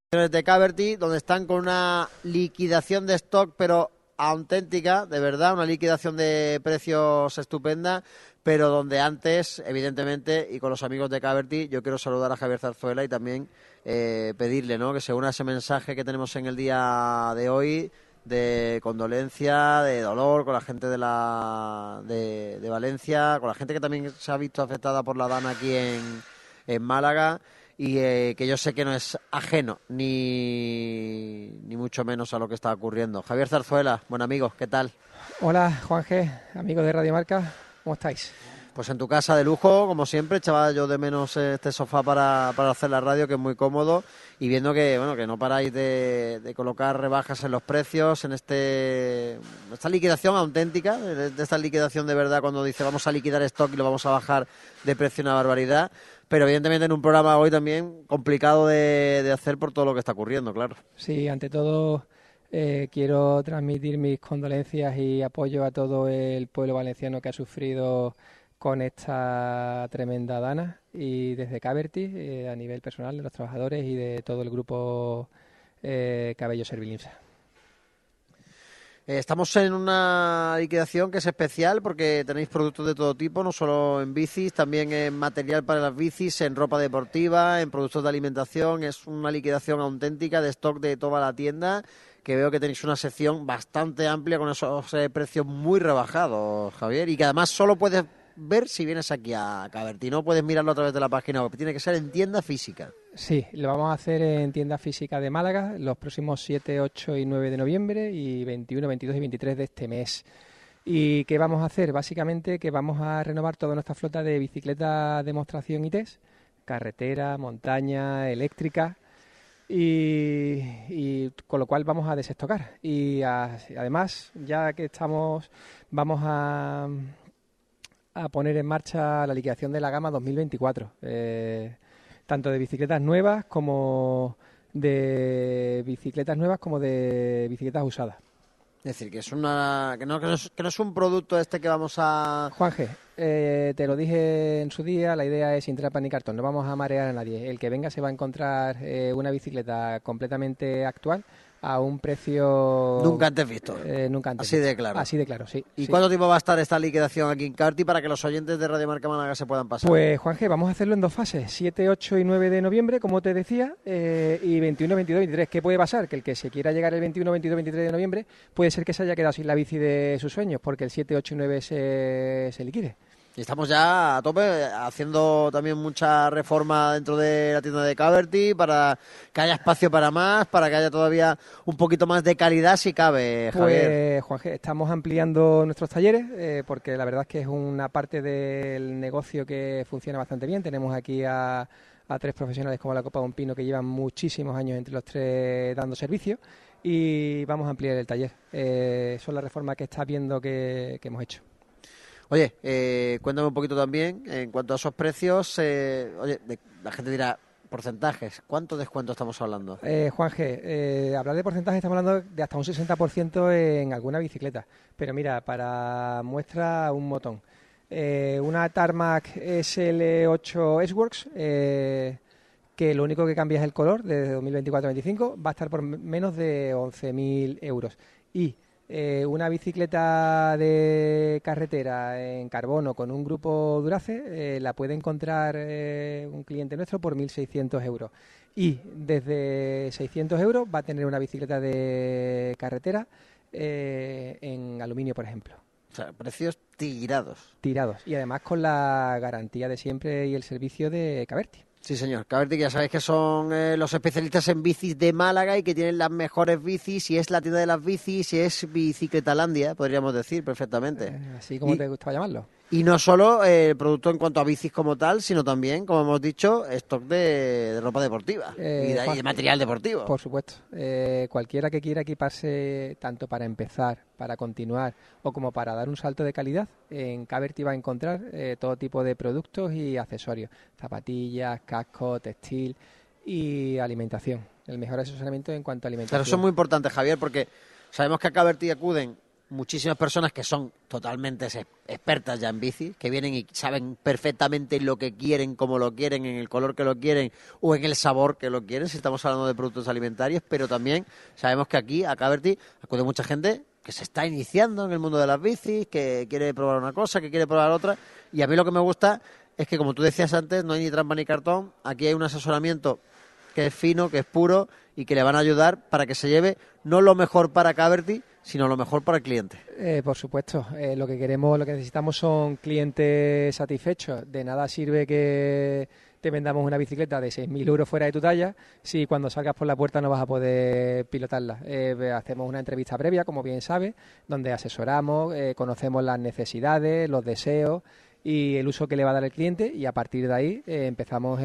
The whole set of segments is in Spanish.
De Caverty, donde están con una liquidación de stock, pero auténtica, de verdad, una liquidación de precios estupenda, pero donde antes, evidentemente, y con los amigos de Caverty, yo quiero saludar a Javier Zarzuela y también pedirle, ¿no?, que se una a ese mensaje que tenemos en el día de hoy de condolencia, de dolor con la gente de Valencia, con la gente que también se ha visto afectada por la DANA aquí en Málaga. Y que yo sé que no es ajeno, ni mucho menos a lo que está ocurriendo. Javier Zarzuela, buen amigo, ¿qué tal? Hola, Juan G., amigos de Radio Marca, ¿cómo estáis? Pues en tu casa de lujo, como siempre, echaba yo de menos este sofá para hacer la radio, que es muy cómodo, y viendo que no paráis de colocar rebajas en los precios, en esta liquidación auténtica, de esta liquidación de verdad, cuando dice vamos a liquidar stock y lo vamos a bajar de precio una barbaridad. Pero evidentemente en un programa hoy también complicado de hacer por todo lo que está ocurriendo, claro. Sí, ante todo quiero transmitir mis condolencias y apoyo a todo el pueblo valenciano que ha sufrido con esta tremenda dana, y desde Caverty, a nivel personal de los trabajadores y de todo el grupo Cabello Servilinsa. Estamos en una liquidación que es especial porque tenéis productos de todo tipo, no solo en bicis, también en material para las bicis, en ropa deportiva, en productos de alimentación. Es una liquidación auténtica de stock de toda la tienda, que veo que tenéis una sección bastante amplia con esos precios muy rebajados, Javier, y que además solo puedes ver si vienes aquí a Caverty, no puedes mirarlo a través de la página web, tiene que ser en tienda física. Sí, lo vamos a hacer en tienda física de Málaga los próximos 7, 8 y 9 de noviembre y 21, 22 y 23 de este mes. ¿Y qué vamos a hacer? Básicamente que vamos a renovar toda nuestra flota de bicicletas demostración y test, carretera, montaña, eléctrica, y con lo cual vamos a desestocar. Y además, ya que estamos, vamos a poner en marcha la liquidación de la gama 2024. Tanto de bicicletas nuevas como de bicicletas usadas. Es decir, que es que no es un producto que vamos a... Juan G., te lo dije en su día, la idea es sin trampa ni cartón, no vamos a marear a nadie. El que venga se va a encontrar una bicicleta completamente actual a un precio... Nunca antes visto. Nunca antes Así visto. de claro. Así de claro, sí. ¿Y sí. cuánto tiempo va a estar esta liquidación aquí en Caverty para que los oyentes de Radio Marca Málaga se puedan pasar? Pues, Juan G., vamos a hacerlo en dos fases, 7, 8 y 9 de noviembre, como te decía, y 21, 22 y 23. ¿Qué puede pasar? Que el que se quiera llegar el 21, 22, 23 de noviembre puede ser que se haya quedado sin la bici de sus sueños, porque el 7, 8 y 9 se liquide. Y estamos ya a tope haciendo también mucha reforma dentro de la tienda de Caverty para que haya espacio para más, para que haya todavía un poquito más de calidad si cabe, Javier. Pues, Juan G., estamos ampliando nuestros talleres porque la verdad es que es una parte del negocio que funciona bastante bien. Tenemos aquí a 3 profesionales como la Copa de un Pino que llevan muchísimos años entre los 3 dando servicio, y vamos a ampliar el taller. Son las reformas que estás viendo que hemos hecho. Oye, cuéntame un poquito también, en cuanto a esos precios, la gente dirá, porcentajes, ¿cuánto descuento estamos hablando? Juan G., hablar de porcentajes, estamos hablando de hasta un 60% en alguna bicicleta, pero mira, para muestra un botón. Una Tarmac SL8 S-Works, que lo único que cambia es el color, de 2024 a 2025, va a estar por menos de 11.000 euros. Y una bicicleta de carretera en carbono con un grupo Durace la puede encontrar un cliente nuestro por 1.600 euros. Y desde 600 euros va a tener una bicicleta de carretera en aluminio, por ejemplo. O sea, precios tirados. Tirados. Y además con la garantía de siempre y el servicio de Caverty. Sí, señor. Caverty, que ya sabéis que son los especialistas en bicis de Málaga y que tienen las mejores bicis, y es la tienda de las bicis, y es Bicicletalandia, podríamos decir perfectamente. Así como te gustaba llamarlo. Y no solo el producto en cuanto a bicis como tal, sino también, como hemos dicho, stock de ropa deportiva y de material deportivo. Por supuesto. Cualquiera que quiera equiparse, tanto para empezar, para continuar o como para dar un salto de calidad, en Caverty va a encontrar todo tipo de productos y accesorios. Zapatillas, casco, textil y alimentación. El mejor asesoramiento en cuanto a alimentación. Pero eso es muy importante, Javier, porque sabemos que a Caverty acuden muchísimas personas que son totalmente expertas ya en bici, que vienen y saben perfectamente lo que quieren, cómo lo quieren, en el color que lo quieren o en el sabor que lo quieren, si estamos hablando de productos alimentarios, pero también sabemos que aquí a Caverty acude mucha gente que se está iniciando en el mundo de las bicis, que quiere probar una cosa, que quiere probar otra, y a mí lo que me gusta es que, como tú decías antes, no hay ni trampa ni cartón, aquí hay un asesoramiento que es fino, que es puro y que le van a ayudar para que se lleve no lo mejor para Caverty, sino lo mejor para el cliente. Por supuesto, lo que queremos, lo que necesitamos son clientes satisfechos. De nada sirve que te vendamos una bicicleta de 6.000 euros fuera de tu talla si cuando salgas por la puerta no vas a poder pilotarla. Hacemos una entrevista previa, como bien sabes, donde asesoramos, conocemos las necesidades, los deseos y el uso que le va a dar el cliente, y a partir de ahí empezamos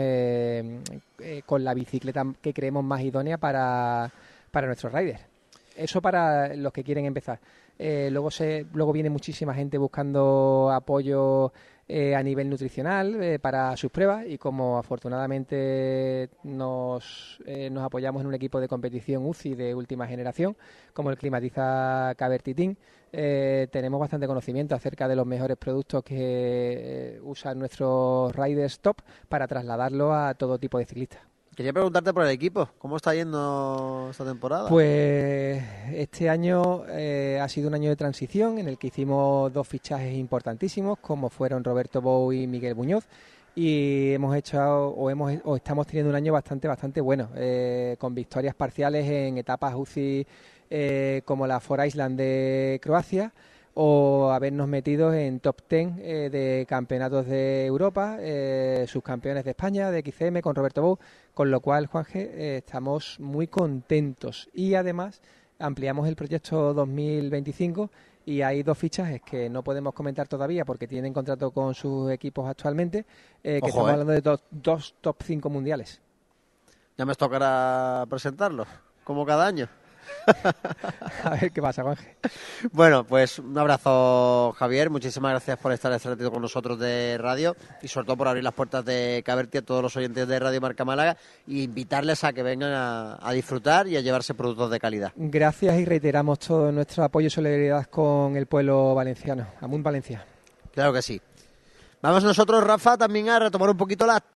con la bicicleta que creemos más idónea para nuestros riders. Eso para los que quieren empezar. Luego viene muchísima gente buscando apoyo a nivel nutricional para sus pruebas, y como afortunadamente nos apoyamos en un equipo de competición UCI de última generación, como el Climatiza Caverty Team, tenemos bastante conocimiento acerca de los mejores productos que usan nuestros riders top para trasladarlo a todo tipo de ciclistas. Quería preguntarte por el equipo, ¿cómo está yendo esta temporada? Pues este año ha sido un año de transición en el que hicimos 2 fichajes importantísimos, como fueron Roberto Bou y Miguel Muñoz, y estamos teniendo un año bastante bueno, con victorias parciales en etapas UCI como la Four Island de Croacia, o habernos metido en top 10 de campeonatos de Europa, subcampeones de España, de XCM con Roberto Bou, con lo cual, Juanje, estamos muy contentos. Y además ampliamos el proyecto 2025 y hay 2 fichajes que no podemos comentar todavía porque tienen contrato con sus equipos actualmente, que estamos hablando de dos top 5 mundiales. Ya me tocará presentarlos, como cada año. A ver qué pasa, Juanje. Bueno, pues un abrazo, Javier. Muchísimas gracias por estar este ratito con nosotros de radio y sobre todo por abrir las puertas de Caverty a todos los oyentes de Radio Marca Málaga e invitarles a que vengan a disfrutar y a llevarse productos de calidad. Gracias, y reiteramos todo nuestro apoyo y solidaridad con el pueblo valenciano. Amunt Valencia. Claro que sí. Vamos nosotros, Rafa, también a retomar un poquito la